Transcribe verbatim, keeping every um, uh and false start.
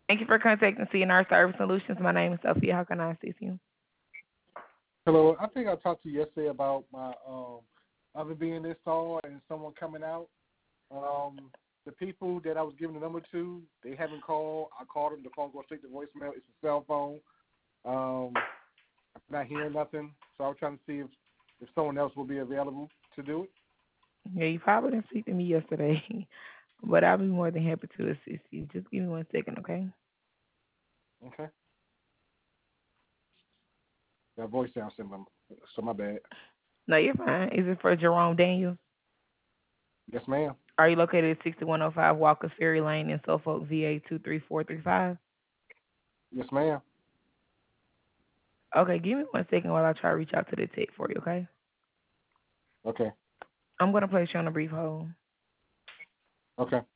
Thank you for contacting C N R Service Solutions. My name is Sophia. How can I assist you? Hello, I think I talked to you yesterday about my um oven being installed and someone coming out. Um, the people that I was giving the number to, they haven't called. I called them. The phone goes straight to voicemail. It's a cell phone. Um, I'm not hearing nothing. So I was trying to see if, if someone else will be available to do it. Yeah, you probably didn't speak to me yesterday, but I'll be more than happy to assist you. Just give me one second, okay? Okay. That voice sounds similar, so my bad. No, you're fine. Is it for Jerome Daniels? Yes, ma'am. Are you located at sixty-one oh five Walker Ferry Lane in Suffolk, V A two three four three five? Yes, ma'am. Okay, give me one second while I try to reach out to the tech for you, okay? Okay. I'm going to place you on a brief hold. Okay.